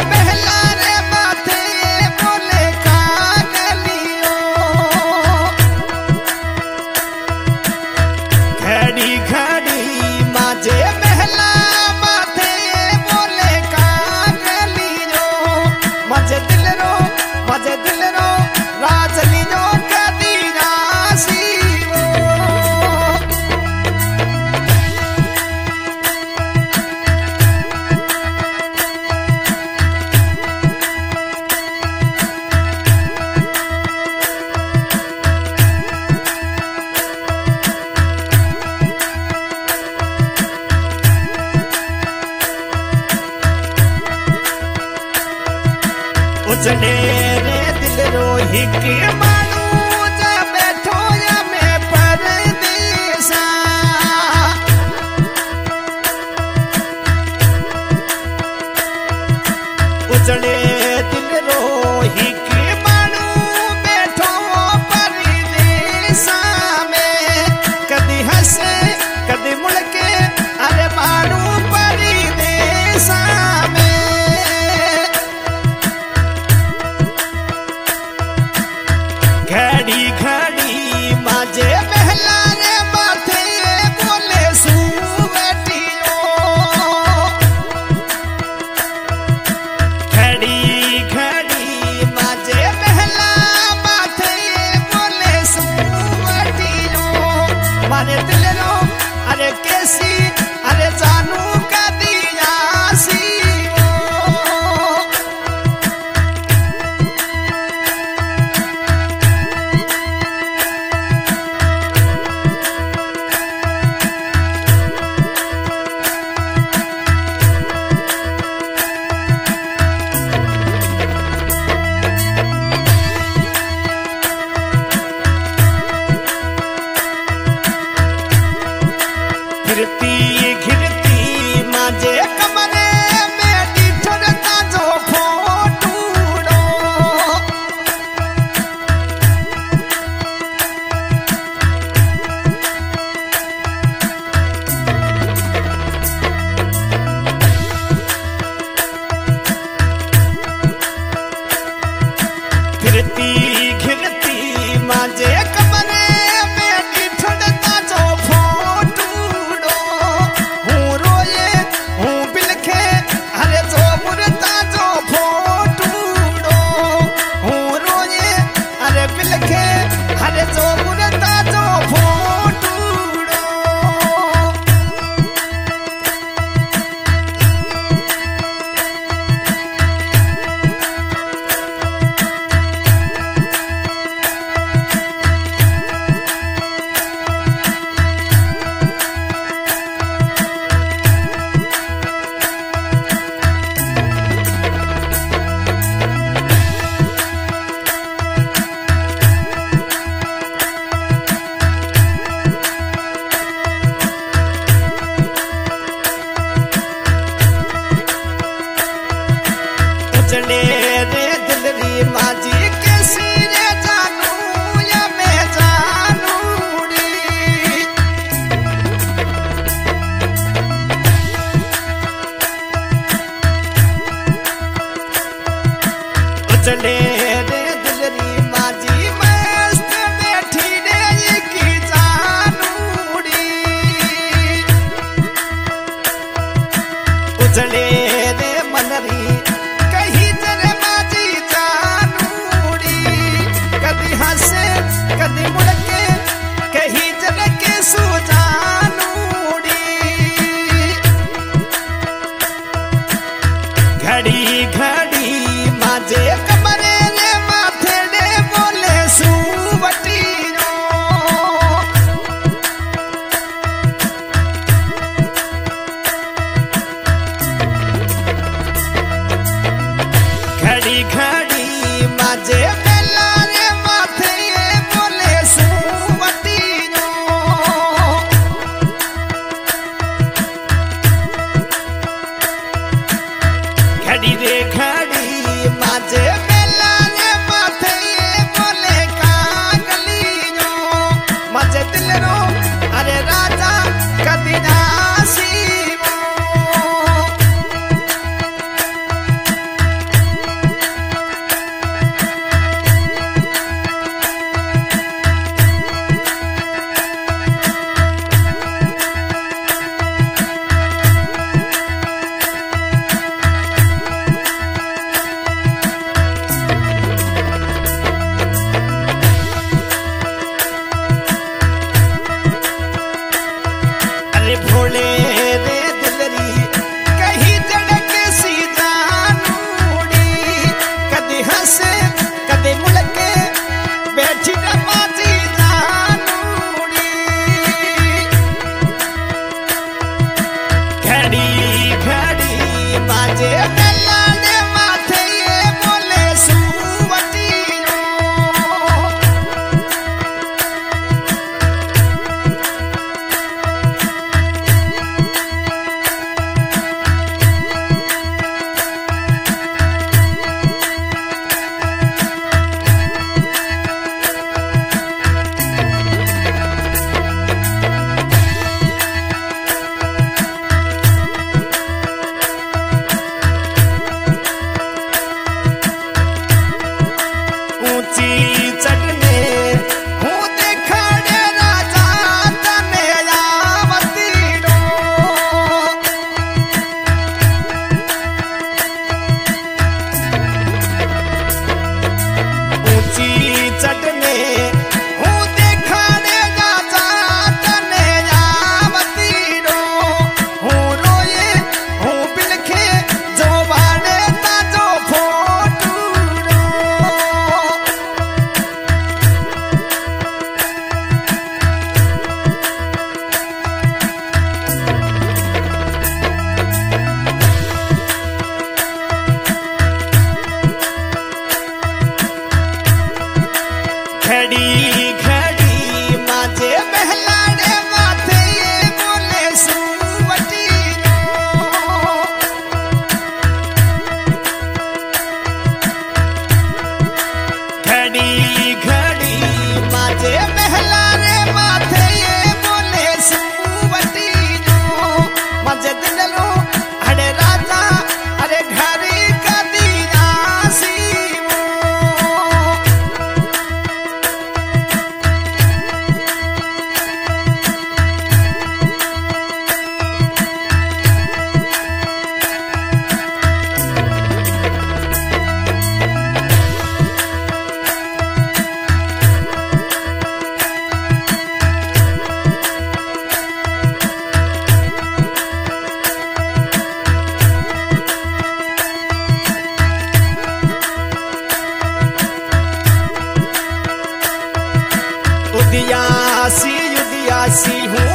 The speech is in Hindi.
महला रे माथे बोले कागलियो घड़ी घड़ी माजे महला माथे बोले कागलियो मजे दिल रो राजलियो कदी रासी उजड़े रे दिल रोही के मानू जा बैठो या मैं परदेसा उजड़े दिल रोही के मानू बैठो परदेसा में कदी हंसे कदी मुड़के अरे मानू परदेसा में घड़ी घड़ी माजे महला रे माथे बोले सुवटियो घड़ी घड़ी माजे महला माथे बोले सुवटियो मारे दिल रो अरे कैसी अरे जानू का दिया सी घिरती माजे कमरे में डिठरता जो फोटूड़ो घिरती माजे कमरे में डिठरता जो उजड़े रे दिल री माजी कैसी रे जानू या मैं जानूड़ी उजड़े रे दिल री माजी मस्त बैठी रे की जानूड़ी उजड़े रे मनरी कदी मुड़के कहीं जन के सुजानूड़ी घड़ी घड़ी माजे कमरे रे माथे रे बोले सुवटियो घड़ी घड़ी माजे घड़ी रे घड़ी माजे युदियासी हूँ